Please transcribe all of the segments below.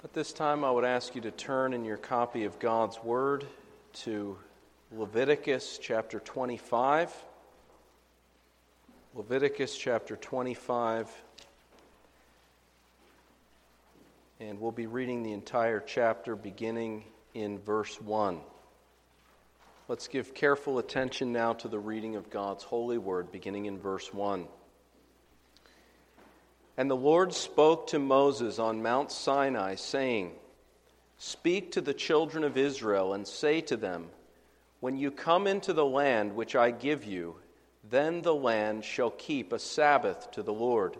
At this time, I would ask you to turn in your copy of God's Word to Leviticus chapter 25. Leviticus chapter 25. And we'll be reading the entire chapter beginning in verse 1. Let's give careful attention now to the reading of God's holy word, beginning in verse 1. And the Lord spoke to Moses on Mount Sinai, saying, Speak to the children of Israel and say to them, When you come into the land which I give you, then the land shall keep a Sabbath to the Lord.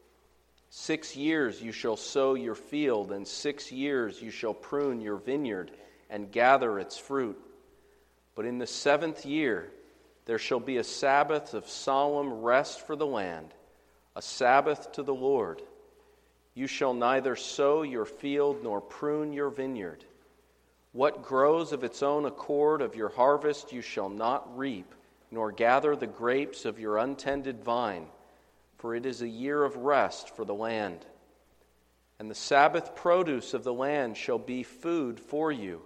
6 years you shall sow your field, and 6 years you shall prune your vineyard and gather its fruit. But in the 7th year there shall be a Sabbath of solemn rest for the land, a Sabbath to the Lord. You shall neither sow your field nor prune your vineyard. What grows of its own accord of your harvest you shall not reap, nor gather the grapes of your untended vine, for it is a year of rest for the land. And the Sabbath produce of the land shall be food for you,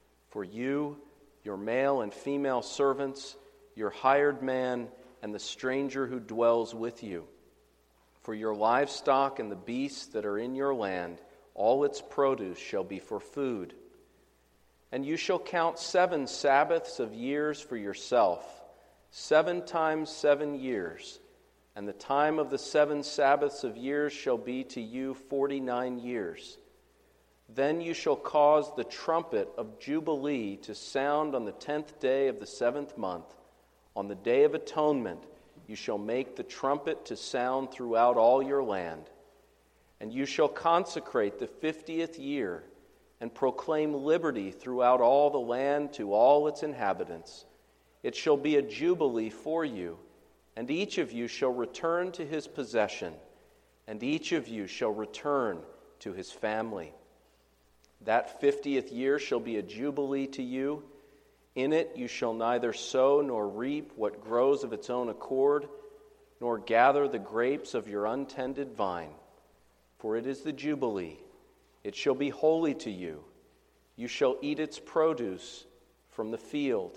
your male and female servants, your hired man, and the stranger who dwells with you. For your livestock and the beasts that are in your land, all its produce shall be for food. And you shall count 7 Sabbaths of years for yourself, 7 times 7 years. And the time of the 7 Sabbaths of years shall be to you 49 years. Then you shall cause the trumpet of Jubilee to sound on the 10th day of the 7th month. On the Day of Atonement you shall make the trumpet to sound throughout all your land. And you shall consecrate the 50th year and proclaim liberty throughout all the land to all its inhabitants. It shall be a jubilee for you, and each of you shall return to his possession, and each of you shall return to his family. That 50th year shall be a jubilee to you. In it you shall neither sow nor reap what grows of its own accord, nor gather the grapes of your untended vine. For it is the Jubilee. It shall be holy to you. You shall eat its produce from the field.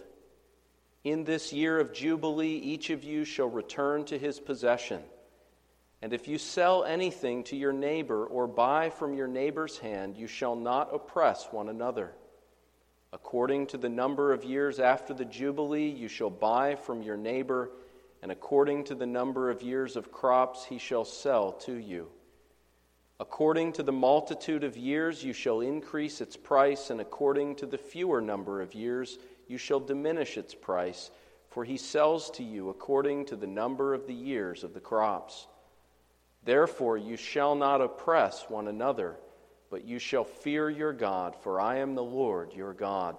In this year of Jubilee each of you shall return to his possession. And if you sell anything to your neighbor or buy from your neighbor's hand, you shall not oppress one another. According to the number of years after the Jubilee, you shall buy from your neighbor, and according to the number of years of crops, he shall sell to you. According to the multitude of years, you shall increase its price, and according to the fewer number of years, you shall diminish its price, for he sells to you according to the number of the years of the crops. Therefore, you shall not oppress one another, but you shall fear your God, for I am the Lord your God.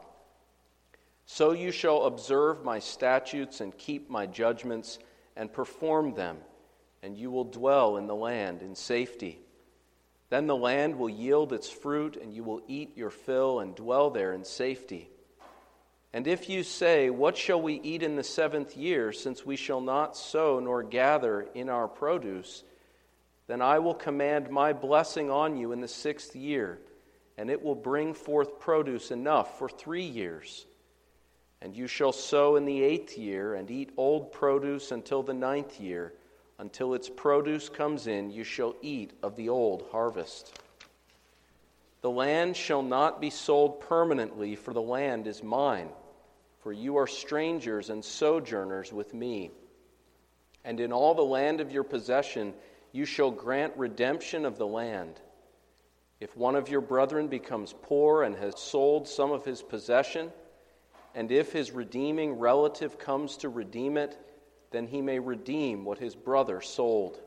So you shall observe my statutes and keep my judgments and perform them, and you will dwell in the land in safety. Then the land will yield its fruit, and you will eat your fill and dwell there in safety. And if you say, What shall we eat in the 7th year, since we shall not sow nor gather in our produce? Then I will command my blessing on you in the 6th year, and it will bring forth produce enough for 3 years. And you shall sow in the 8th year, and eat old produce until the 9th year. Until its produce comes in, you shall eat of the old harvest. The land shall not be sold permanently, for the land is mine, for you are strangers and sojourners with me. And in all the land of your possession you shall grant redemption of the land. If one of your brethren becomes poor and has sold some of his possession, and if his redeeming relative comes to redeem it, then he may redeem what his brother sold.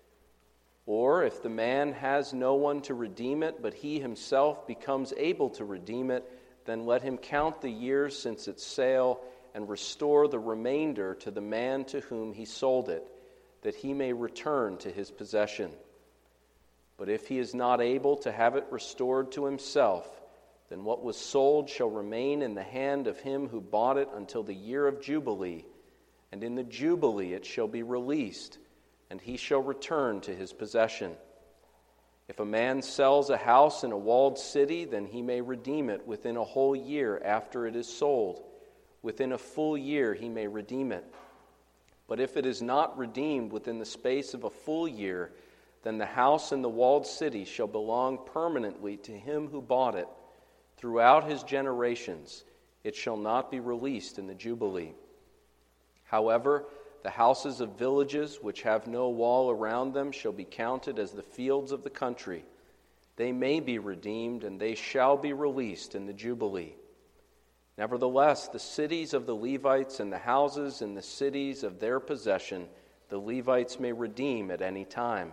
Or if the man has no one to redeem it, but he himself becomes able to redeem it, then let him count the years since its sale and restore the remainder to the man to whom he sold it, that he may return to his possession. But if he is not able to have it restored to himself, then what was sold shall remain in the hand of him who bought it until the year of Jubilee, and in the Jubilee it shall be released, and he shall return to his possession. If a man sells a house in a walled city, then he may redeem it within a whole year after it is sold. Within a full year he may redeem it. But if it is not redeemed within the space of a full year, then the house in the walled city shall belong permanently to him who bought it. Throughout his generations it shall not be released in the Jubilee. However, the houses of villages which have no wall around them shall be counted as the fields of the country. They may be redeemed, and they shall be released in the Jubilee. Nevertheless, the cities of the Levites and the houses in the cities of their possession, the Levites may redeem at any time.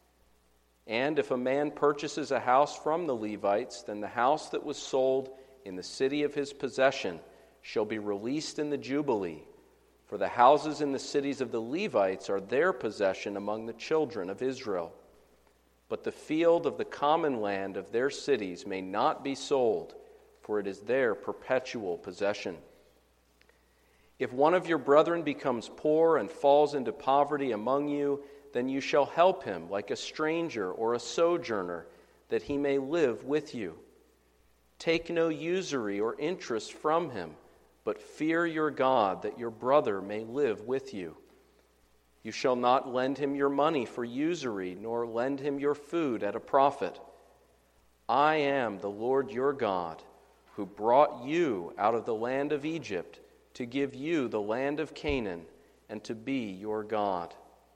And if a man purchases a house from the Levites, then the house that was sold in the city of his possession shall be released in the Jubilee. For the houses in the cities of the Levites are their possession among the children of Israel. But the field of the common land of their cities may not be sold, for it is their perpetual possession. If one of your brethren becomes poor and falls into poverty among you, then you shall help him like a stranger or a sojourner, that he may live with you. Take no usury or interest from him, but fear your God, that your brother may live with you. You shall not lend him your money for usury, nor lend him your food at a profit. I am the Lord your God, who brought you out of the land of Egypt to give you the land of Canaan and to be your God.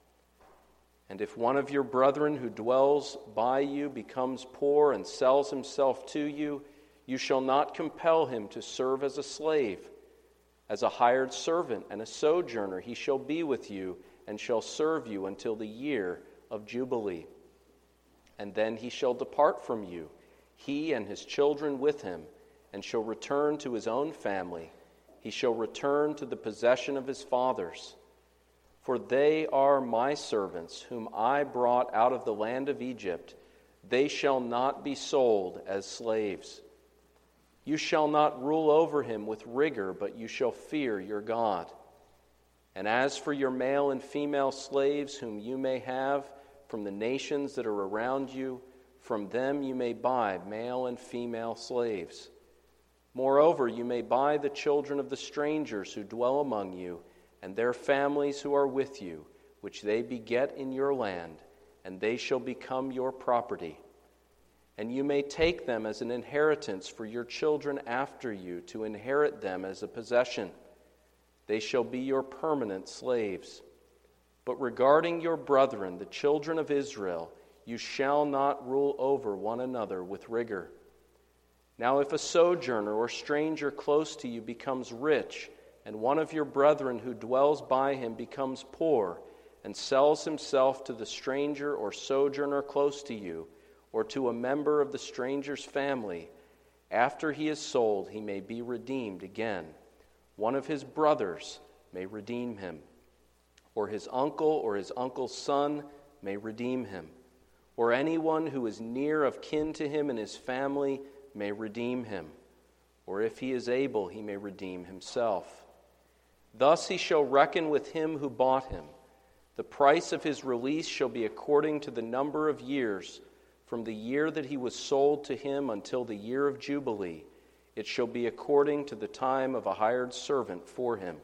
And if one of your brethren who dwells by you becomes poor and sells himself to you, you shall not compel him to serve as a slave. As a hired servant and a sojourner he shall be with you and shall serve you until the year of Jubilee. And then he shall depart from you, he and his children with him, and shall return to his own family. He shall return to the possession of his fathers. For they are my servants, whom I brought out of the land of Egypt. They shall not be sold as slaves. You shall not rule over him with rigor, but you shall fear your God. And as for your male and female slaves whom you may have from the nations that are around you, from them you may buy male and female slaves. Moreover, you may buy the children of the strangers who dwell among you, and their families who are with you, which they beget in your land, and they shall become your property. And you may take them as an inheritance for your children after you, to inherit them as a possession. They shall be your permanent slaves. But regarding your brethren, the children of Israel, you shall not rule over one another with rigor. Now if a sojourner or stranger close to you becomes rich, and one of your brethren who dwells by him becomes poor, and sells himself to the stranger or sojourner close to you, or to a member of the stranger's family, after he is sold, he may be redeemed again. One of his brothers may redeem him, or his uncle or his uncle's son may redeem him, or anyone who is near of kin to him and his family may redeem him, or if he is able, he may redeem himself. Thus he shall reckon with him who bought him. The price of his release shall be according to the number of years, from the year that he was sold to him until the year of Jubilee. It shall be according to the time of a hired servant for him.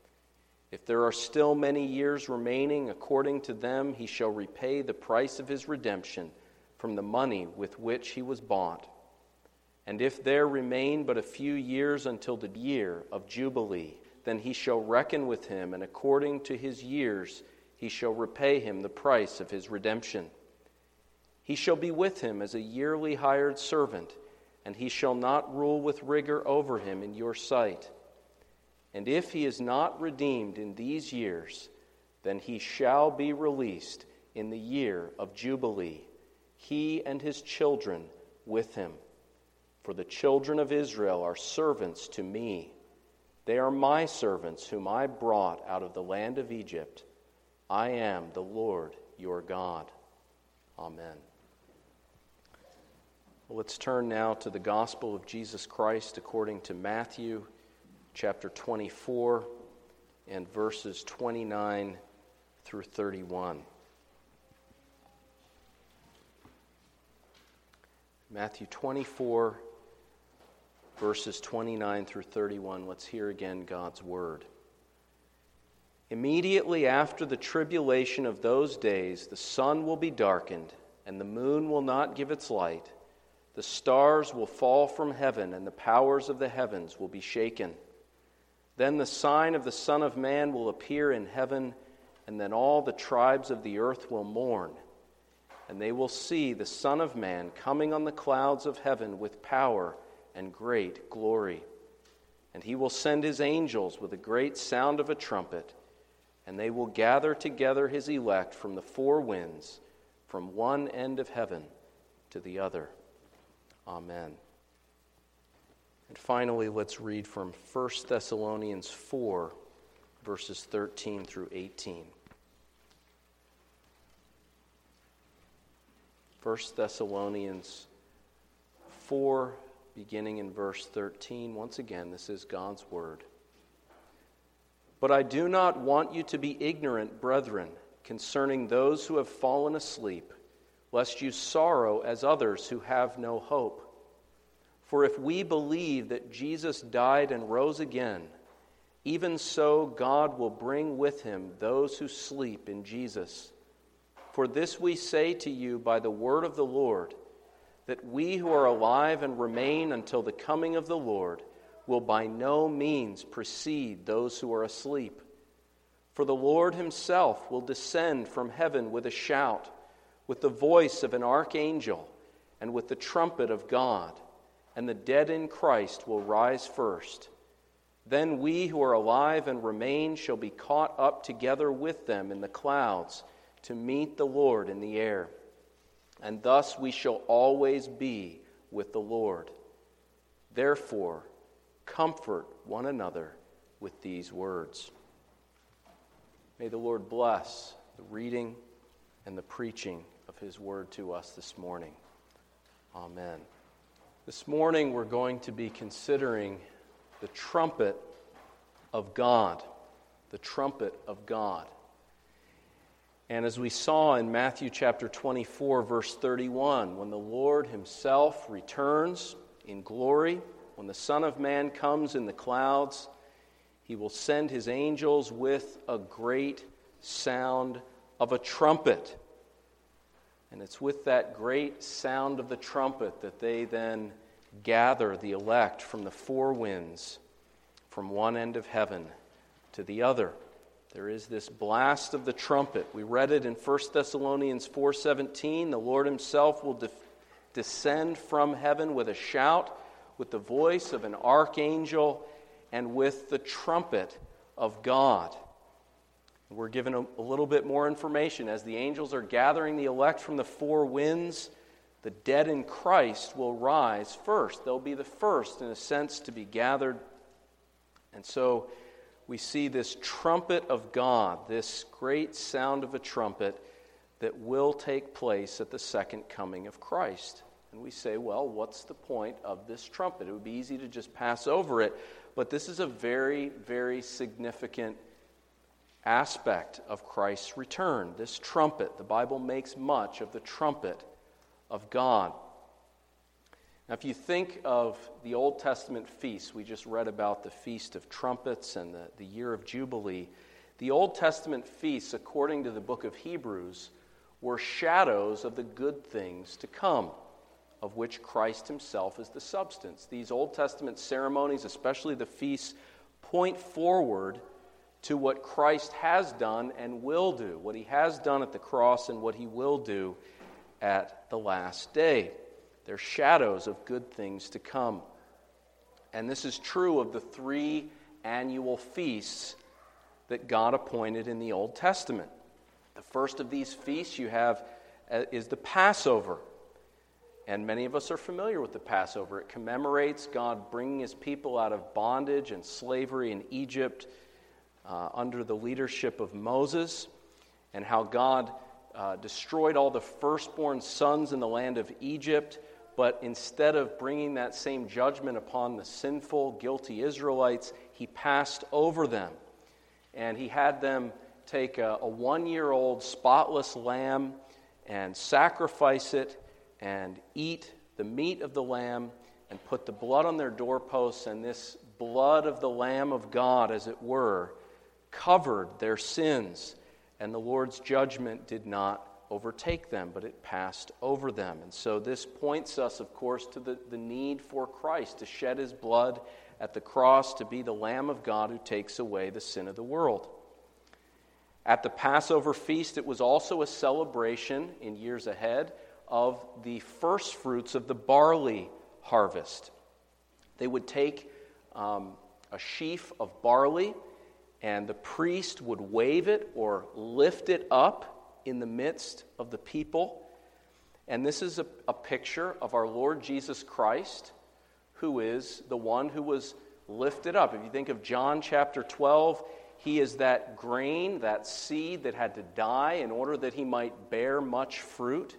If there are still many years remaining, according to them he shall repay the price of his redemption from the money with which he was bought. And if there remain but a few years until the year of Jubilee, then he shall reckon with him, and according to his years he shall repay him the price of his redemption. He shall be with him as a yearly hired servant, and he shall not rule with rigor over him in your sight. And if he is not redeemed in these years, then he shall be released in the year of Jubilee, he and his children with him. For the children of Israel are servants to me. They are my servants whom I brought out of the land of Egypt. I am the Lord your God. Amen. Well, let's turn now to the Gospel of Jesus Christ according to Matthew chapter 24 and verses 29 through 31. Matthew 24, verses 29 through 31. Let's hear again God's word. Immediately after the tribulation of those days, the sun will be darkened, and the moon will not give its light. The stars will fall from heaven, and the powers of the heavens will be shaken. Then the sign of the Son of Man will appear in heaven, and then all the tribes of the earth will mourn. And they will see the Son of Man coming on the clouds of heaven with power and great glory. And he will send his angels with a great sound of a trumpet, and they will gather together his elect from the four winds, from one end of heaven to the other. Amen. And finally, let's read from 1 Thessalonians 4, verses 13 through 18. 1 Thessalonians 4, beginning in verse 13. Once again, this is God's word. But I do not want you to be ignorant, brethren, concerning those who have fallen asleep, lest you sorrow as others who have no hope. For if we believe that Jesus died and rose again, even so God will bring with him those who sleep in Jesus. For this we say to you by the word of the Lord, that we who are alive and remain until the coming of the Lord will by no means precede those who are asleep. For the Lord himself will descend from heaven with a shout, with the voice of an archangel, and with the trumpet of God, and the dead in Christ will rise first. Then we who are alive and remain shall be caught up together with them in the clouds to meet the Lord in the air. And thus we shall always be with the Lord. Therefore, comfort one another with these words. May the Lord bless the reading and the preaching of his word to us this morning. Amen. This morning we're going to be considering the trumpet of God. The trumpet of God. And as we saw in Matthew chapter 24, verse 31, when the Lord himself returns in glory, when the Son of Man comes in the clouds, he will send his angels with a great sound of a trumpet. And it's with that great sound of the trumpet that they then gather the elect from the four winds, from one end of heaven to the other. There is this blast of the trumpet. We read it in 1 Thessalonians 4:17. The Lord himself will descend from heaven with a shout, with the voice of an archangel, and with the trumpet of God. We're given a little bit more information. As the angels are gathering the elect from the four winds, the dead in Christ will rise first. They'll be the first, in a sense, to be gathered. And so we see this trumpet of God, this great sound of a trumpet that will take place at the second coming of Christ. And we say, well, what's the point of this trumpet? It would be easy to just pass over it, but this is a very, very significant aspect of Christ's return. This trumpet, the Bible makes much of the trumpet of God. Now, if you think of the Old Testament feasts, we just read about the Feast of Trumpets and the Year of Jubilee. The Old Testament feasts, according to the book of Hebrews, were shadows of the good things to come, of which Christ himself is the substance. These Old Testament ceremonies, especially the feasts, point forward to what Christ has done and will do, what he has done at the cross and what he will do at the last day. They're shadows of good things to come. And this is true of the three annual feasts that God appointed in the Old Testament. The first of these feasts you have is the Passover. And many of us are familiar with the Passover. It commemorates God bringing his people out of bondage and slavery in Egypt under the leadership of Moses, and how God destroyed all the firstborn sons in the land of Egypt. But instead of bringing that same judgment upon the sinful, guilty Israelites, he passed over them. And he had them take a 1-year-old spotless lamb and sacrifice it and eat the meat of the lamb and put the blood on their doorposts, and this blood of the Lamb of God, as it were, covered their sins, and the Lord's judgment did not overtake them, but it passed over them. And so this points us, of course, to the need for Christ to shed his blood at the cross to be the Lamb of God who takes away the sin of the world. At the Passover feast, it was also a celebration in years ahead of the first fruits of the barley harvest. They would take a sheaf of barley, and the priest would wave it or lift it up in the midst of the people. And this is a picture of our Lord Jesus Christ, who is the one who was lifted up. If you think of John chapter 12, he is that grain, that seed that had to die in order that he might bear much fruit.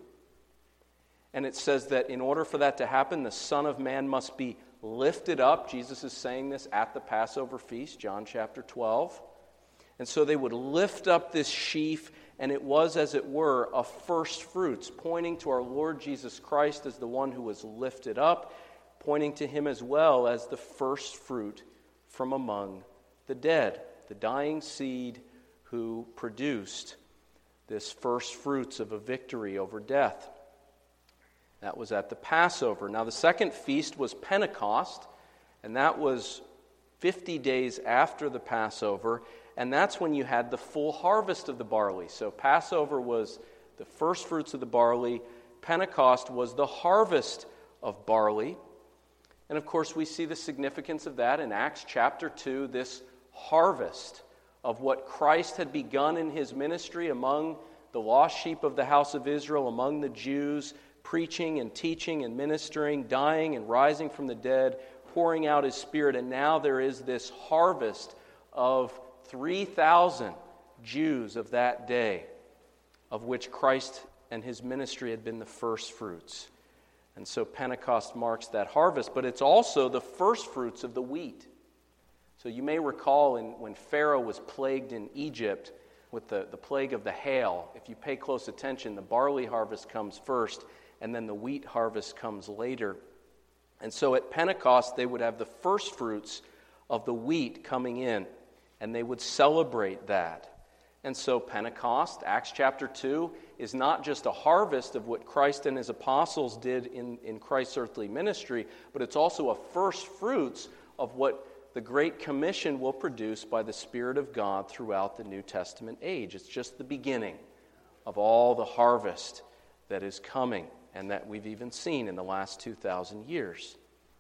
And it says that in order for that to happen, the Son of Man must be lifted up. Jesus is saying this at the Passover feast, John chapter 12. And so they would lift up this sheaf, and it was, as it were, a first fruits, pointing to our Lord Jesus Christ as the one who was lifted up, pointing to him as well as the first fruit from among the dead, the dying seed who produced this first fruits of a victory over death. That was at the Passover. Now, the second feast was Pentecost, and that was 50 days after the Passover, and that's when you had the full harvest of the barley. So Passover was the first fruits of the barley. Pentecost was the harvest of barley. And of course, we see the significance of that in Acts chapter 2, this harvest of what Christ had begun in his ministry among the lost sheep of the house of Israel, among the Jews, preaching and teaching and ministering, dying and rising from the dead, pouring out his Spirit. And now there is this harvest of 3,000 Jews of that day, of which Christ and his ministry had been the first fruits. And so Pentecost marks that harvest, but it's also the first fruits of the wheat. So you may recall when Pharaoh was plagued in Egypt with the plague of the hail, if you pay close attention, the barley harvest comes first, and then the wheat harvest comes later. And so at Pentecost, they would have the first fruits of the wheat coming in, and they would celebrate that. And so Pentecost, Acts chapter 2, is not just a harvest of what Christ and his apostles did in Christ's earthly ministry, but it's also a first fruits of what the Great Commission will produce by the Spirit of God throughout the New Testament age. It's just the beginning of all the harvest that is coming and that we've even seen in the last 2,000 years.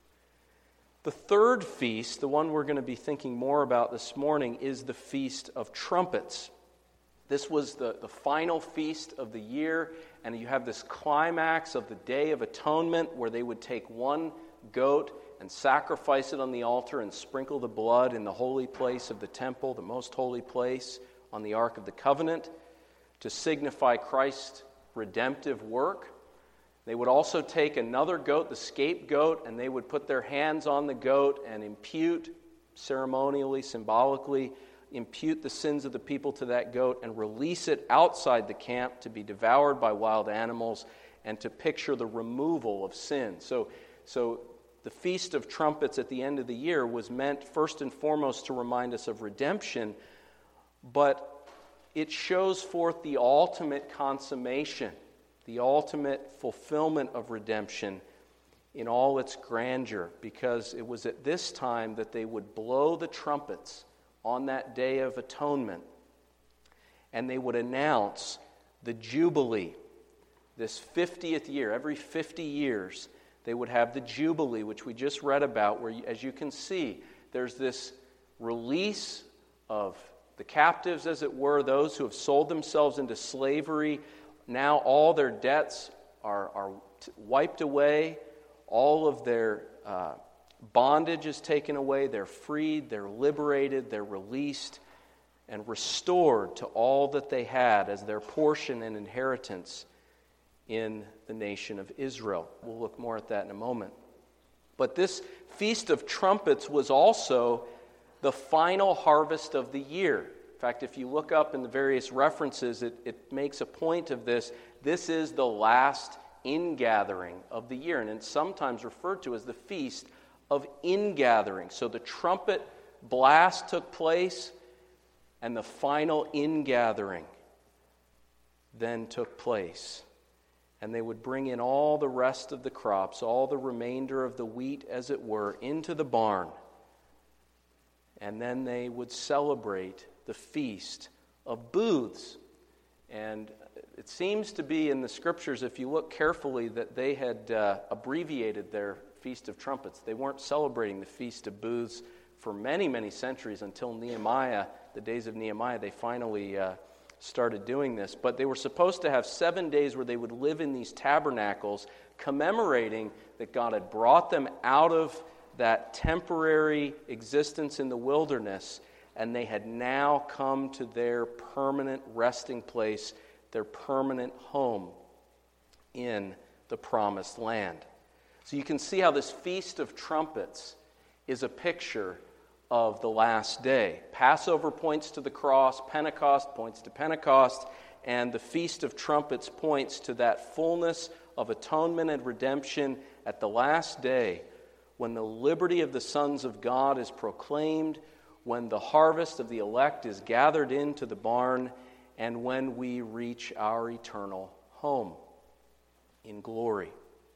The third feast, the one we're going to be thinking more about this morning, is the Feast of Trumpets. This was the final feast of the year, and you have this climax of the Day of Atonement where they would take one goat and sacrifice it on the altar and sprinkle the blood in the holy place of the temple, the most holy place on the Ark of the Covenant, to signify Christ's redemptive work. They would also take another goat, the scapegoat, and they would put their hands on the goat and impute, ceremonially, symbolically, impute the sins of the people to that goat and release it outside the camp to be devoured by wild animals and to picture the removal of sin. So the Feast of Trumpets at the end of the year was meant first and foremost to remind us of redemption, but it shows forth the ultimate consummation, the ultimate fulfillment of redemption in all its grandeur, because it was at this time that they would blow the trumpets on that Day of Atonement, and they would announce the Jubilee, this 50th year. Every 50 years, they would have the Jubilee, which we just read about, where, as you can see, there's this release of the captives, as it were, those who have sold themselves into slavery. Now all their debts are wiped away, all of their bondage is taken away, they're freed, they're liberated, they're released, and restored to all that they had as their portion and inheritance in the nation of Israel. We'll look more at that in a moment. But this Feast of Trumpets was also the final harvest of the year. In fact, if you look up in the various references, it makes a point of this. This is the last ingathering of the year. And it's sometimes referred to as the Feast of Ingathering. So the trumpet blast took place, and the final ingathering then took place. And they would bring in all the rest of the crops, all the remainder of the wheat, as it were, into the barn. And then they would celebrate the Feast of Booths. And it seems to be in the Scriptures, if you look carefully, that they had abbreviated their Feast of Trumpets. They weren't celebrating the Feast of Booths for many, many centuries until Nehemiah, the days of Nehemiah. They finally started doing this. But they were supposed to have 7 days where they would live in these tabernacles, commemorating that God had brought them out of that temporary existence in the wilderness, and they had now come to their permanent resting place, their permanent home in the Promised Land. So you can see how this Feast of Trumpets is a picture of the last day. Passover points to the cross, Pentecost points to Pentecost, and the Feast of Trumpets points to that fullness of atonement and redemption at the last day, when the liberty of the sons of God is proclaimed, when the harvest of the elect is gathered into the barn, and when we reach our eternal home in glory.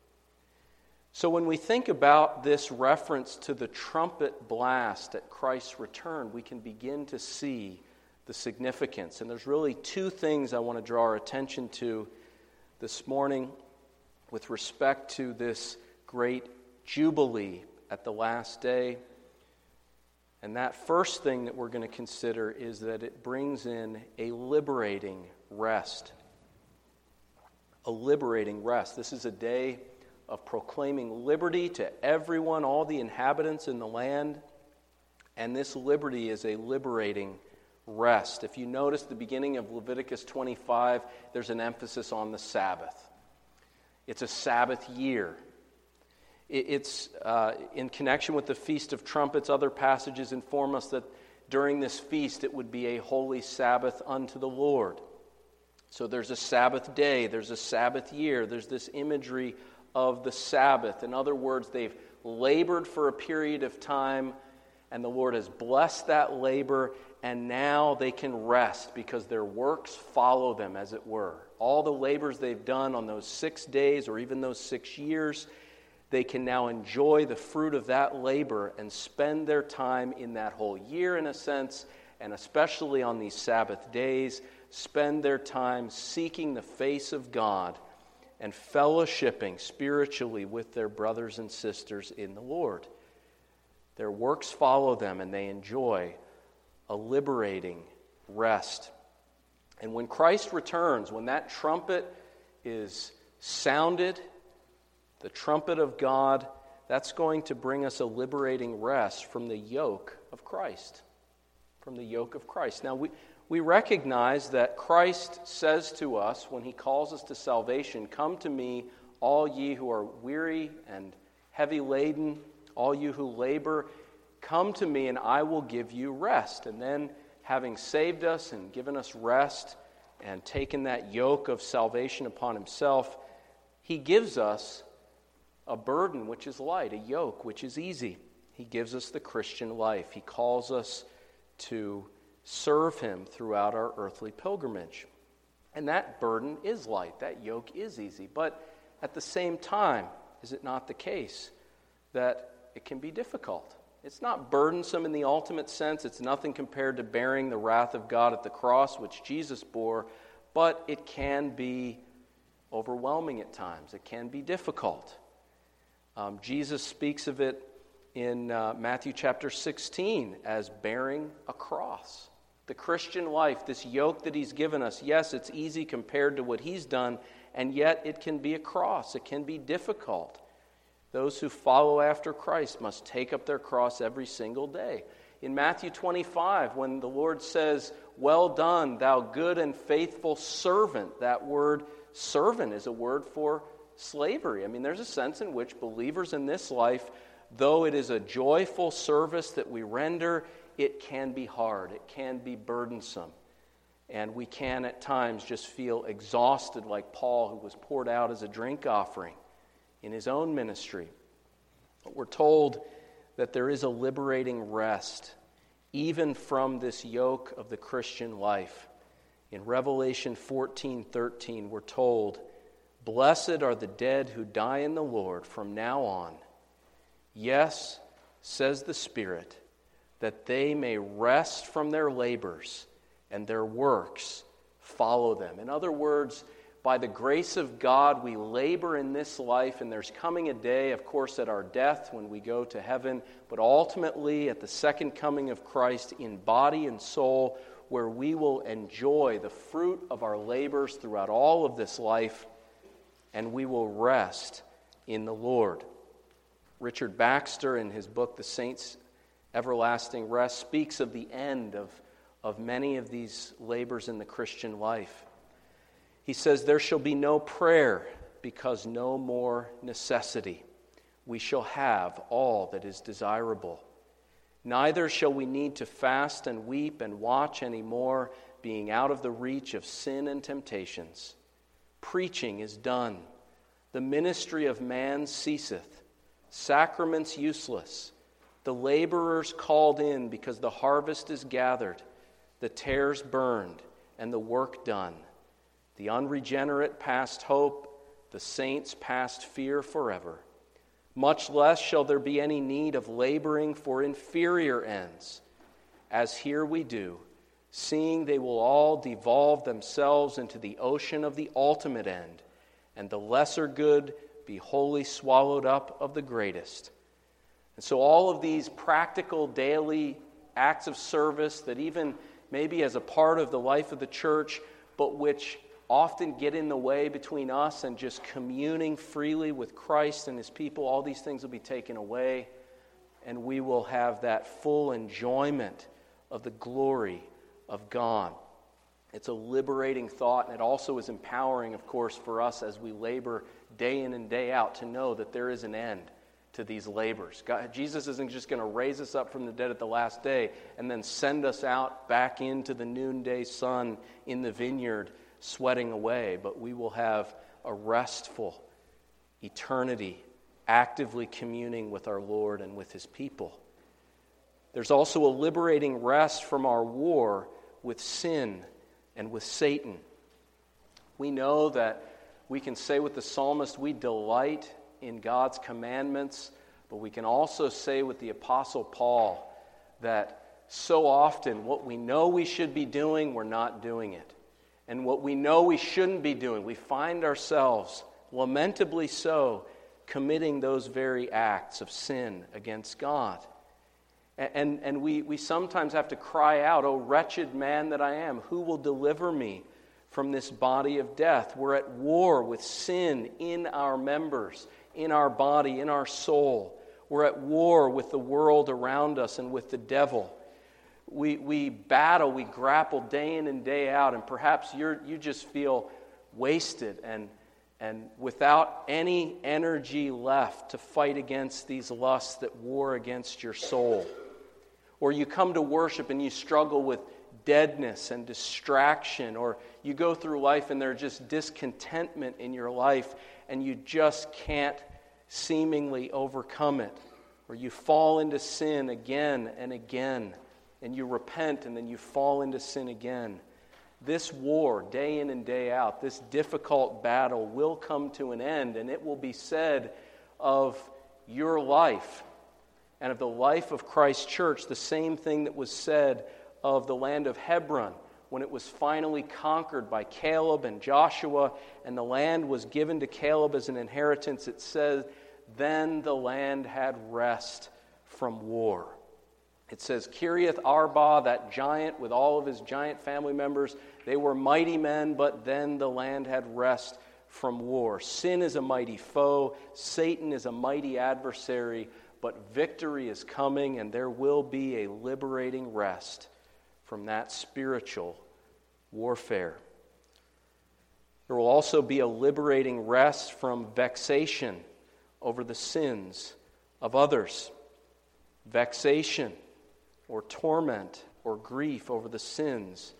So when we think about this reference to the trumpet blast at Christ's return, we can begin to see the significance. And there's really two things I want to draw our attention to this morning with respect to this great Jubilee at the last day. And that first thing that we're going to consider is that it brings in a liberating rest. A liberating rest. This is a day of proclaiming liberty to everyone, all the inhabitants in the land. And this liberty is a liberating rest. If you notice the beginning of Leviticus 25, there's an emphasis on the Sabbath. It's a Sabbath year. It's in connection with the Feast of Trumpets. Other passages inform us that during this feast it would be a holy Sabbath unto the Lord. So there's a Sabbath day, there's a Sabbath year, there's this imagery of the Sabbath. In other words, they've labored for a period of time, and the Lord has blessed that labor, and now they can rest because their works follow them, as it were. All the labors they've done on those 6 days or even those 6 years, they can now enjoy the fruit of that labor and spend their time in that whole year, in a sense, and especially on these Sabbath days, spend their time seeking the face of God and fellowshipping spiritually with their brothers and sisters in the Lord. Their works follow them, and they enjoy a liberating rest. And when Christ returns, when that trumpet is sounded, the trumpet of God, that's going to bring us a liberating rest from the yoke of Christ. From the yoke of Christ. Now, we recognize that Christ says to us when he calls us to salvation, "Come to me, all ye who are weary and heavy laden, all you who labor, come to me and I will give you rest." And then, having saved us and given us rest and taken that yoke of salvation upon himself, he gives us a burden which is light, a yoke which is easy. He gives us the Christian life. He calls us to serve him throughout our earthly pilgrimage. And that burden is light, that yoke is easy. But at the same time, is it not the case that it can be difficult? It's not burdensome in the ultimate sense. It's nothing compared to bearing the wrath of God at the cross, which Jesus bore, but it can be overwhelming at times. It can be difficult. Jesus speaks of it in Matthew chapter 16 as bearing a cross. The Christian life, this yoke that he's given us, yes, it's easy compared to what he's done, and yet it can be a cross. It can be difficult. Those who follow after Christ must take up their cross every single day. In Matthew 25, when the Lord says, "Well done, thou good and faithful servant," that word servant is a word for slavery. I mean, there's a sense in which believers in this life, though it is a joyful service that we render, it can be hard. It can be burdensome. And we can at times just feel exhausted like Paul, who was poured out as a drink offering in his own ministry. But we're told that there is a liberating rest, even from this yoke of the Christian life. In Revelation 14:13, we're told, "Blessed are the dead who die in the Lord from now on. Yes, says the Spirit, that they may rest from their labors, and their works follow them." In other words, by the grace of God, we labor in this life, and there's coming a day, of course, at our death when we go to heaven, but ultimately at the second coming of Christ in body and soul, where we will enjoy the fruit of our labors throughout all of this life, and we will rest in the Lord. Richard Baxter, in his book, The Saints' Everlasting Rest, speaks of the end of many of these labors in the Christian life. He says, "There shall be no prayer, because no more necessity. We shall have all that is desirable. Neither shall we need to fast and weep and watch any more, being out of the reach of sin and temptations. Preaching is done. The ministry of man ceaseth. Sacraments useless. The laborers called in, because the harvest is gathered, the tares burned, and the work done. The unregenerate past hope, the saints past fear forever. Much less shall there be any need of laboring for inferior ends, as here we do, seeing they will all devolve themselves into the ocean of the ultimate end, and the lesser good be wholly swallowed up of the greatest." And so all of these practical daily acts of service that even maybe as a part of the life of the church, but which often get in the way between us and just communing freely with Christ and His people, all these things will be taken away, and we will have that full enjoyment of the glory of God. It's a liberating thought, and it also is empowering, of course, for us as we labor day in and day out to know that there is an end to these labors. Jesus isn't just going to raise us up from the dead at the last day and then send us out back into the noonday sun in the vineyard sweating away, but we will have a restful eternity, actively communing with our Lord and with His people. There's also a liberating rest from our war with sin and with Satan. We know that we can say with the psalmist, we delight in God's commandments, but we can also say with the Apostle Paul that so often what we know we should be doing, we're not doing it. And what we know we shouldn't be doing, we find ourselves, lamentably so, committing those very acts of sin against God. And we sometimes have to cry out, "O wretched man that I am, who will deliver me from this body of death?" We're at war with sin in our members, in our body, in our soul. We're at war with the world around us and with the devil. We battle, we grapple day in and day out, and perhaps you just feel wasted and without any energy left to fight against these lusts that war against your soul. Or you come to worship and you struggle with deadness and distraction, or you go through life and there's just discontentment in your life and you just can't seemingly overcome it. Or you fall into sin again and again, and you repent and then you fall into sin again. This war, day in and day out, this difficult battle will come to an end, and it will be said of your life and of the life of Christ's church, the same thing that was said of the land of Hebron when it was finally conquered by Caleb and Joshua, and the land was given to Caleb as an inheritance. It says, then the land had rest from war. It says, Kiriath Arba, that giant with all of his giant family members, they were mighty men, but then the land had rest from war. Sin is a mighty foe. Satan is a mighty adversary, but victory is coming, and there will be a liberating rest from that spiritual warfare. There will also be a liberating rest from vexation over the sins of others. Vexation or torment or grief over the sins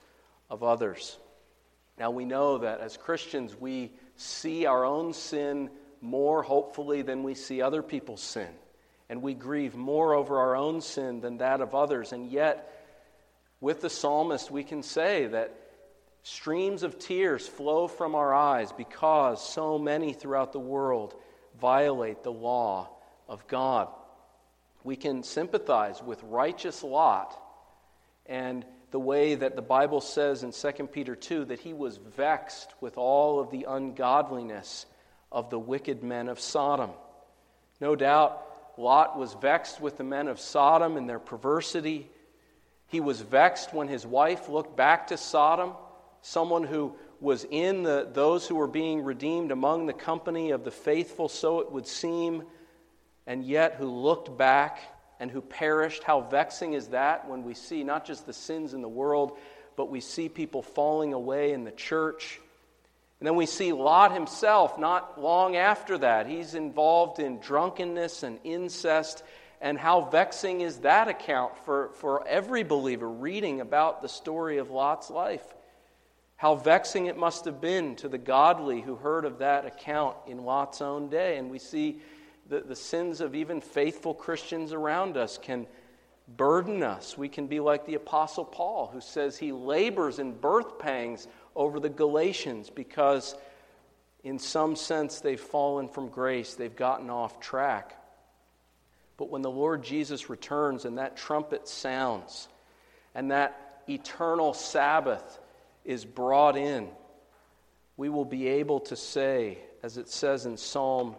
of others. Now we know that as Christians we see our own sin more hopefully than we see other people's sin. And we grieve more over our own sin than that of others. And yet, with the psalmist, we can say that streams of tears flow from our eyes because so many throughout the world violate the law of God. We can sympathize with righteous Lot and the way that the Bible says in 2 Peter 2 that he was vexed with all of the ungodliness of the wicked men of Sodom. No doubt, Lot was vexed with the men of Sodom and their perversity. He was vexed when his wife looked back to Sodom, someone who was in those who were being redeemed among the company of the faithful, so it would seem, and yet who looked back and who perished. How vexing is that when we see not just the sins in the world, but we see people falling away in the church. And then we see Lot himself not long after that. He's involved in drunkenness and incest. And how vexing is that account for every believer reading about the story of Lot's life? How vexing it must have been to the godly who heard of that account in Lot's own day. And we see the sins of even faithful Christians around us can burden us. We can be like the Apostle Paul, who says he labors in birth pangs over the Galatians because in some sense they've fallen from grace, they've gotten off track. But when the Lord Jesus returns and that trumpet sounds and that eternal Sabbath is brought in, we will be able to say, as it says in Psalm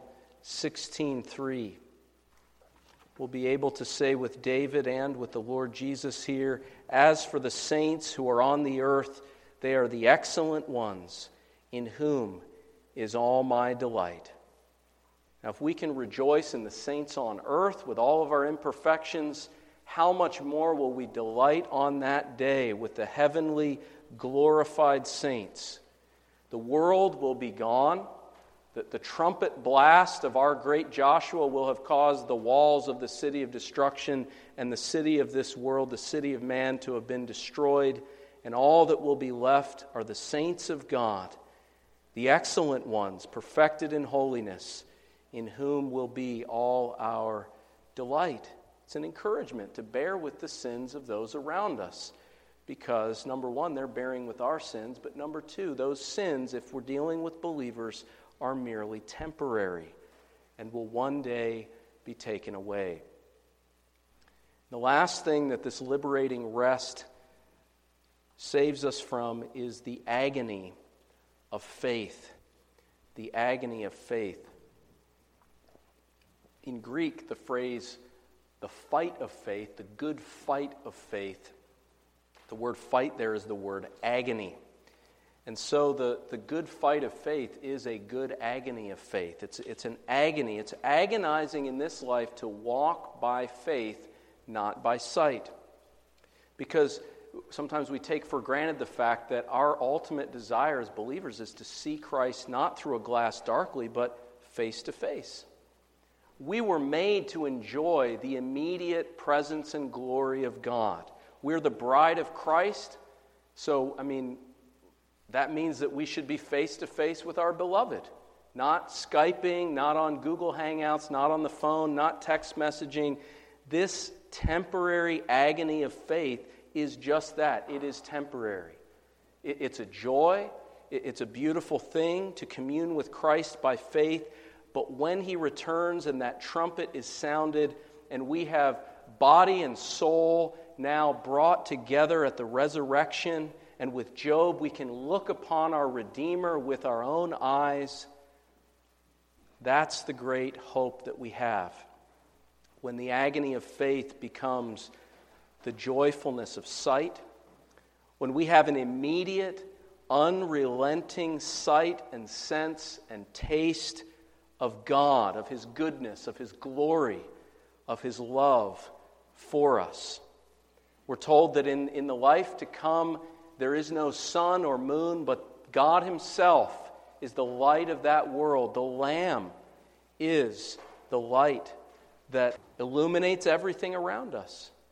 16:3, we'll be able to say with David and with the Lord Jesus here, as for the saints who are on the earth, they are the excellent ones in whom is all my delight. Now, if we can rejoice in the saints on earth with all of our imperfections, how much more will we delight on that day with the heavenly glorified saints? The world will be gone. The trumpet blast of our great Joshua will have caused the walls of the city of destruction and the city of this world, the city of man, to have been destroyed. And all that will be left are the saints of God, the excellent ones, perfected in holiness, in whom will be all our delight. It's an encouragement to bear with the sins of those around us because, number one, they're bearing with our sins, but number two, those sins, if we're dealing with believers, are merely temporary and will one day be taken away. The last thing that this liberating rest saves us from is the agony of faith. The agony of faith. In Greek, the phrase, the fight of faith, the good fight of faith, the word fight there is the word agony. And so the good fight of faith is a good agony of faith. It's an agony. It's agonizing in this life to walk by faith, not by sight. Because sometimes we take for granted the fact that our ultimate desire as believers is to see Christ not through a glass darkly, but face to face. We were made to enjoy the immediate presence and glory of God. We're the bride of Christ, so, that means that we should be face to face with our beloved. Not Skyping, not on Google Hangouts, not on the phone, not text messaging. This temporary agony of faith is just that. It is temporary. It's a joy. It's a beautiful thing to commune with Christ by faith. But when He returns and that trumpet is sounded and we have body and soul now brought together at the resurrection, and with Job we can look upon our Redeemer with our own eyes, that's the great hope that we have. When the agony of faith becomes the joyfulness of sight, when we have an immediate, unrelenting sight and sense and taste of God, of His goodness, of His glory, of His love for us. We're told that in the life to come, there is no sun or moon, but God Himself is the light of that world. The Lamb is the light that illuminates everything around us.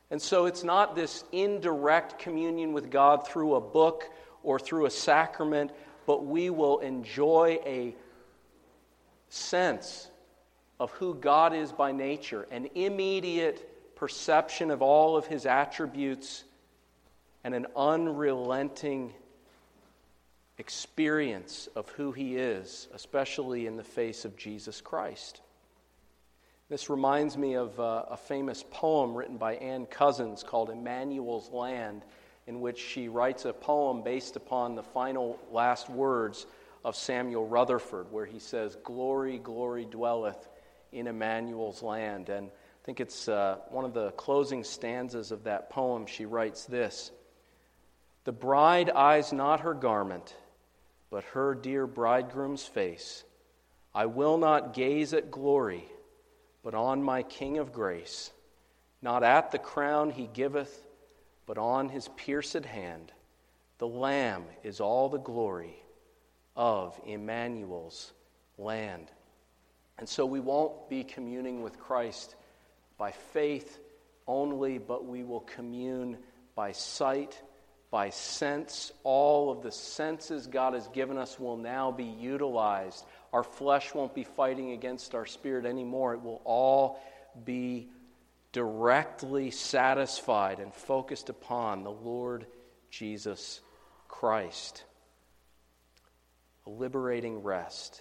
And so it's not this indirect communion with God through a book or through a sacrament, but we will enjoy a sense of who God is by nature, an immediate perception of all of his attributes, and an unrelenting experience of who he is, especially in the face of Jesus Christ. This reminds me of a famous poem written by Anne Cousins called Emmanuel's Land, in which she writes a poem based upon the final last words of Samuel Rutherford, where he says, "Glory, glory dwelleth in Emmanuel's land." And I think it's one of the closing stanzas of that poem. She writes this: "The bride eyes not her garment, but her dear bridegroom's face. I will not gaze at glory, but on my King of grace. Not at the crown he giveth, but on his pierced hand. The Lamb is all the glory of Emmanuel's land." And so we won't be communing with Christ by faith only, but we will commune by sight, by sense. All of the senses God has given us will now be utilized. Our flesh won't be fighting against our spirit anymore. It will all be directly satisfied and focused upon the Lord Jesus Christ. A liberating rest.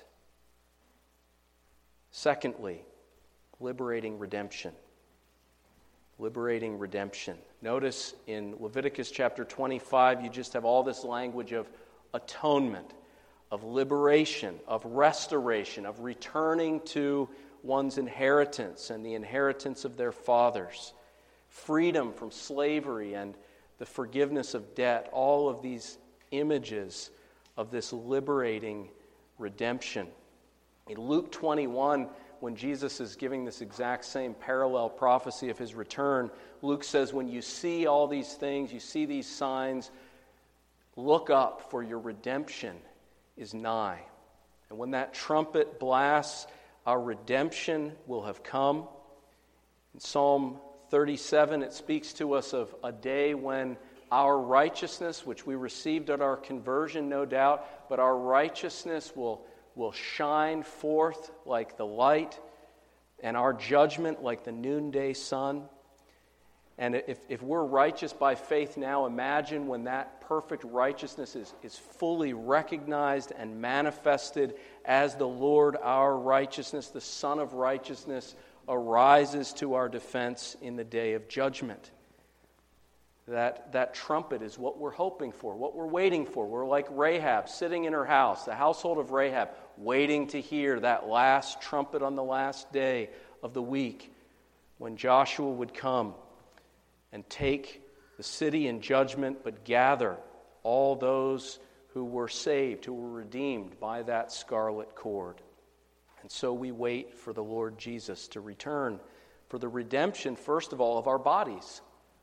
Secondly, liberating redemption. Liberating redemption. Notice in Leviticus chapter 25, you just have all this language of atonement, of liberation, of restoration, of returning to one's inheritance and the inheritance of their fathers, freedom from slavery and the forgiveness of debt, all of these images of this liberating redemption. In Luke 21, when Jesus is giving this exact same parallel prophecy of his return, Luke says, when you see all these things, you see these signs, look up, for your redemption is nigh. And when that trumpet blasts, our redemption will have come. In Psalm 37, it speaks to us of a day when our righteousness, which we received at our conversion, no doubt, but our righteousness will shine forth like the light, and our judgment like the noonday sun. And if we're righteous by faith now, imagine when that perfect righteousness is fully recognized and manifested as the Lord our righteousness, the Son of righteousness, arises to our defense in the day of judgment. That trumpet is what we're hoping for, what we're waiting for. We're like Rahab sitting in her house, the household of Rahab, waiting to hear that last trumpet on the last day of the week when Joshua would come and take the city in judgment, but gather all those who were saved, who were redeemed by that scarlet cord. And so we wait for the Lord Jesus to return for the redemption, first of all, of our bodies.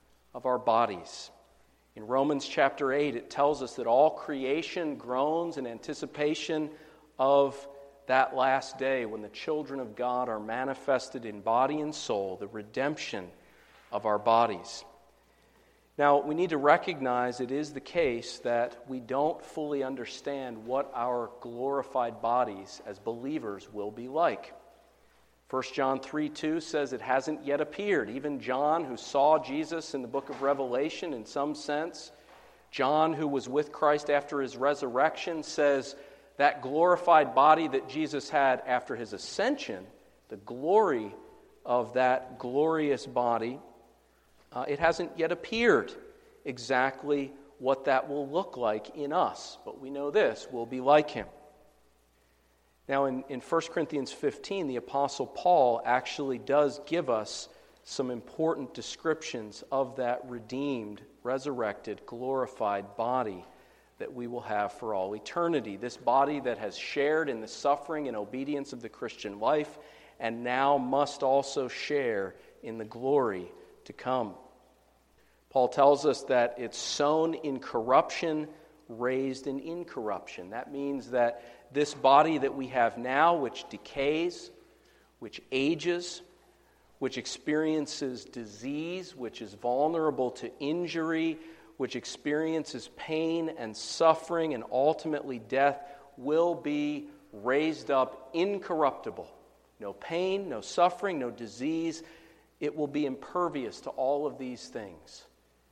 In Romans chapter 8, it tells us that all creation groans in anticipation of that last day when the children of God are manifested in body and soul, the redemption of our bodies. Now, we need to recognize it is the case that we don't fully understand what our glorified bodies as believers will be like. 1 John 3:2 says it hasn't yet appeared. Even John, who saw Jesus in the book of Revelation in some sense, John, who was with Christ after his resurrection, says that glorified body that Jesus had after his ascension, the glory of that glorious body, it hasn't yet appeared exactly what that will look like in us. But we know this, we'll be like him. Now, in 1 Corinthians 15, the Apostle Paul actually does give us some important descriptions of that redeemed, resurrected, glorified body that we will have for all eternity. This body that has shared in the suffering and obedience of the Christian life and now must also share in the glory to come. Paul tells us that it's sown in corruption, raised in incorruption. That means that this body that we have now, which decays, which ages, which experiences disease, which is vulnerable to injury, which experiences pain and suffering and ultimately death, will be raised up incorruptible. No pain, no suffering, no disease. It will be impervious to all of these things.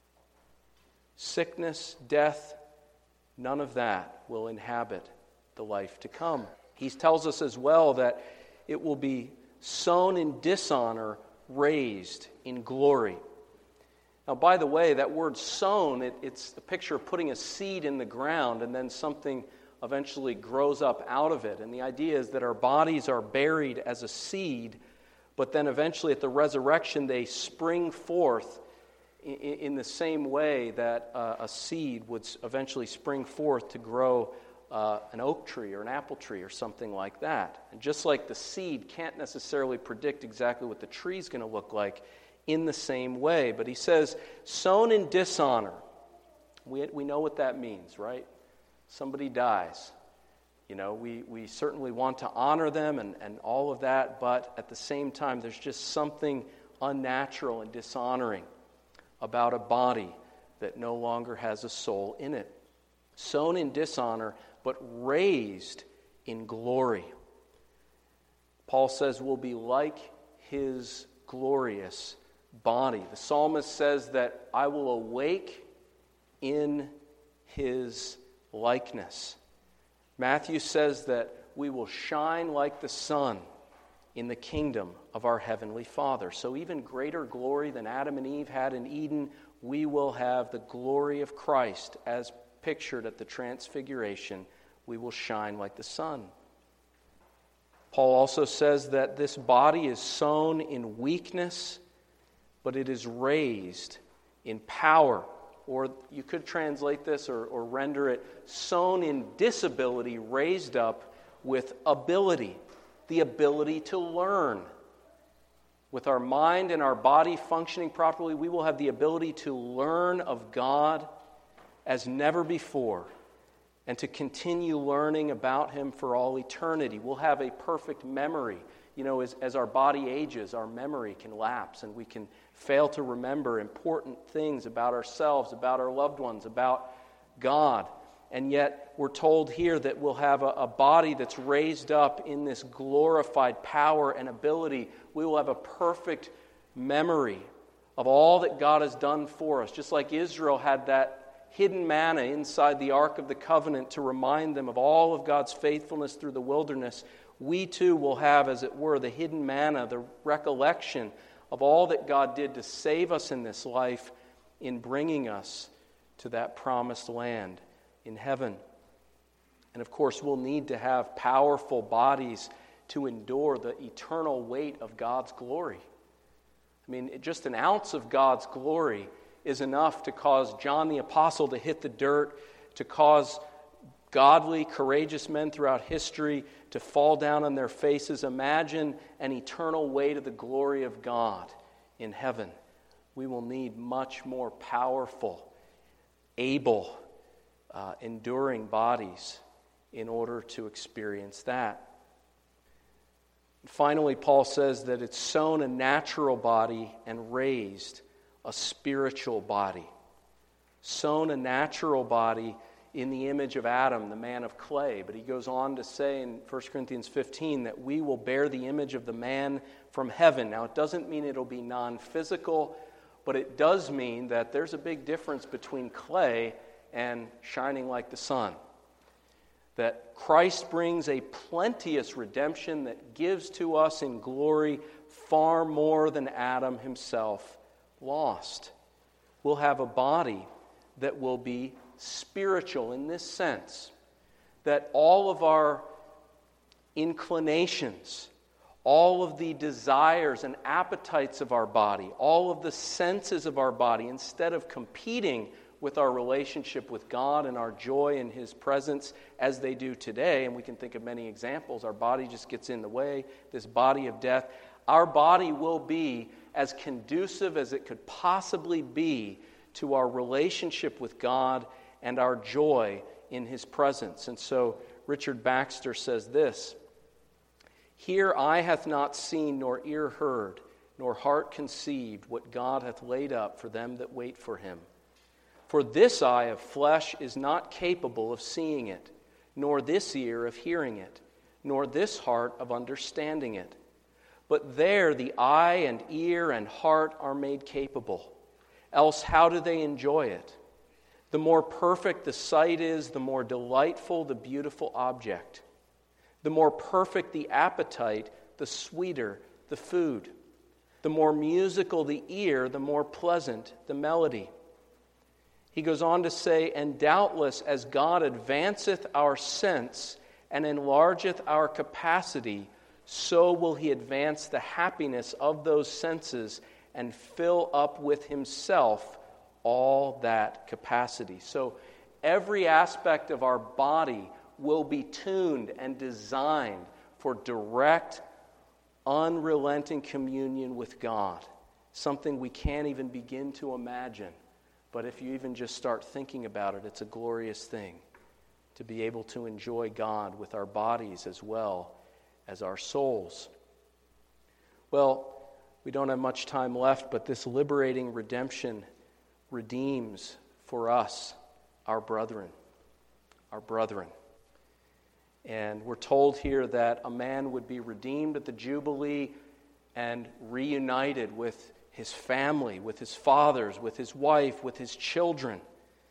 Sickness, death, none of that will inhabit the life to come. He tells us as well that it will be sown in dishonor, raised in glory. Now, by the way, that word sown, it's the picture of putting a seed in the ground and then something eventually grows up out of it. And the idea is that our bodies are buried as a seed, but then eventually at the resurrection they spring forth in the same way that a seed would eventually spring forth to grow an oak tree or an apple tree or something like that. And just like the seed can't necessarily predict exactly what the tree is going to look like, in the same way. But he says, sown in dishonor. We know what that means, right? Somebody dies. You know, we certainly want to honor them and all of that, but at the same time, there's just something unnatural and dishonoring about a body that no longer has a soul in it. Sown in dishonor, but raised in glory. Paul says we'll be like his glorious body. The psalmist says that I will awake in his likeness. Matthew says that we will shine like the sun in the kingdom of our heavenly Father. So even greater glory than Adam and Eve had in Eden, we will have the glory of Christ as pictured at the Transfiguration. We will shine like the sun. Paul also says that this body is sown in weakness, but it is raised in power. Or you could translate this or render it sown in disability, raised up with ability. The ability to learn. With our mind and our body functioning properly, we will have the ability to learn of God as never before and to continue learning about Him for all eternity. We'll have a perfect memory. You know, as our body ages, our memory can lapse and we can fail to remember important things about ourselves, about our loved ones, about God. And yet, we're told here that we'll have a body that's raised up in this glorified power and ability. We will have a perfect memory of all that God has done for us. Just like Israel had that hidden manna inside the Ark of the Covenant to remind them of all of God's faithfulness through the wilderness, we too will have, as it were, the hidden manna, the recollection of all that God did to save us in this life in bringing us to that promised land in heaven. And of course, we'll need to have powerful bodies to endure the eternal weight of God's glory. I mean, just an ounce of God's glory is enough to cause John the Apostle to hit the dirt, to cause godly, courageous men throughout history to fall down on their faces. Imagine an eternal weight of the glory of God in heaven. We will need much more powerful, able, enduring bodies in order to experience that. Finally, Paul says that it's sown a natural body and raised a spiritual body. Sown a natural body in the image of Adam, the man of clay. But he goes on to say in 1 Corinthians 15 that we will bear the image of the man from heaven. Now, it doesn't mean it'll be non-physical, but it does mean that there's a big difference between clay and shining like the sun. That Christ brings a plenteous redemption that gives to us in glory far more than Adam himself lost. We'll have a body that will be spiritual in this sense, that all of our inclinations, all of the desires and appetites of our body, all of the senses of our body, instead of competing with our relationship with God and our joy in His presence as they do today, and we can think of many examples, our body just gets in the way, this body of death, our body will be as conducive as it could possibly be to our relationship with God and our joy in His presence. And so Richard Baxter says this, "Here eye hath not seen nor ear heard, nor heart conceived what God hath laid up for them that wait for him. For this eye of flesh is not capable of seeing it, nor this ear of hearing it, nor this heart of understanding it. But there the eye and ear and heart are made capable. Else how do they enjoy it? The more perfect the sight is, the more delightful the beautiful object. The more perfect the appetite, the sweeter the food. The more musical the ear, the more pleasant the melody. He goes on to say, and doubtless as God advanceth our sense and enlargeth our capacity, so will he advance the happiness of those senses and fill up with himself all that capacity. So every aspect of our body will be tuned and designed for direct, unrelenting communion with God. Something we can't even begin to imagine. But if you even just start thinking about it, it's a glorious thing to be able to enjoy God with our bodies as well as our souls. Well, we don't have much time left, but this liberating redemption redeems for us our brethren. Our brethren. And we're told here that a man would be redeemed at the Jubilee and reunited with his family, with his fathers, with his wife, with his children.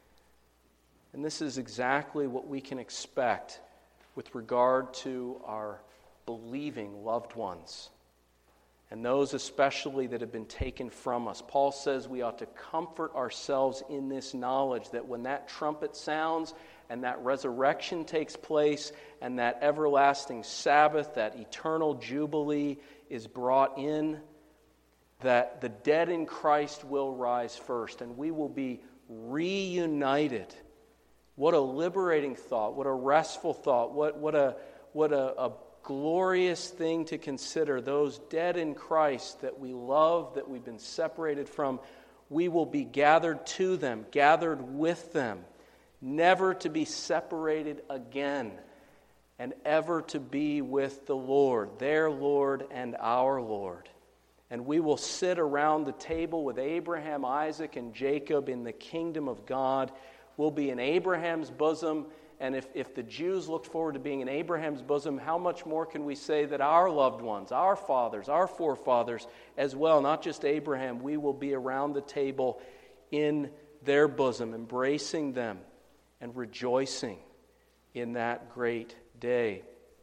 And this is exactly what we can expect with regard to our believing loved ones, and those especially that have been taken from us. Paul says we ought to comfort ourselves in this knowledge that when that trumpet sounds and that resurrection takes place and that everlasting Sabbath, that eternal Jubilee is brought in, that the dead in Christ will rise first and we will be reunited. What a liberating thought, what a restful thought, what a glorious thing to consider. Those dead in Christ that we love, that we've been separated from, we will be gathered to them, gathered with them, never to be separated again, and ever to be with the Lord, their Lord and our Lord. And we will sit around the table with Abraham, Isaac, and Jacob in the kingdom of God. We'll be in Abraham's bosom. And if the Jews looked forward to being in Abraham's bosom, how much more can we say that our loved ones, our fathers, our forefathers as well, not just Abraham, we will be around the table in their bosom, embracing them and rejoicing in that great day.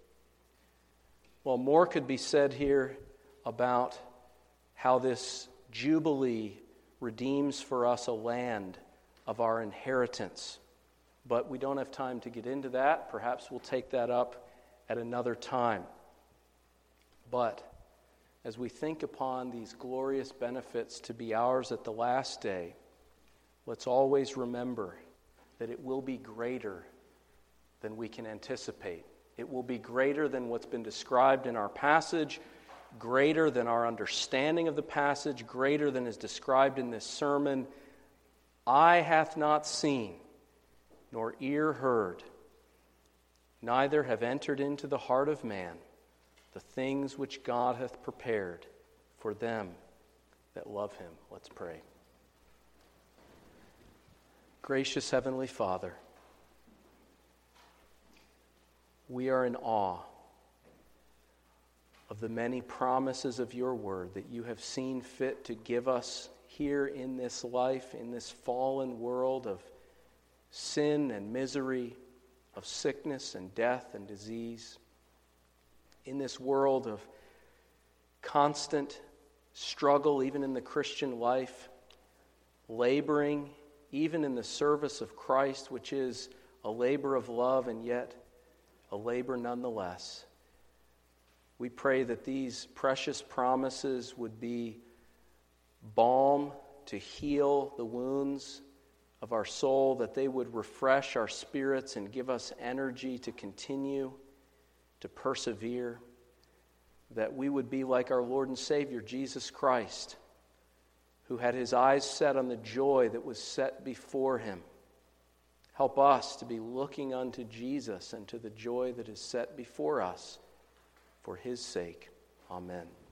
Well, more could be said here about how this Jubilee redeems for us a land of our inheritance. But we don't have time to get into that. Perhaps we'll take that up at another time. But as we think upon these glorious benefits to be ours at the last day, let's always remember that it will be greater than we can anticipate. It will be greater than what's been described in our passage, greater than our understanding of the passage, greater than is described in this sermon. Eye hath not seen, nor ear heard, neither have entered into the heart of man the things which God hath prepared for them that love him. Let's pray. Gracious Heavenly Father, we are in awe of the many promises of your word that you have seen fit to give us here in this life, in this fallen world of sin and misery, of sickness and death and disease, in this world of constant struggle, even in the Christian life, laboring, even in the service of Christ, which is a labor of love and yet a labor nonetheless. We pray that these precious promises would be balm to heal the wounds of our soul, that they would refresh our spirits and give us energy to continue, to persevere, that we would be like our Lord and Savior, Jesus Christ, who had his eyes set on the joy that was set before him. Help us to be looking unto Jesus and to the joy that is set before us for his sake. Amen.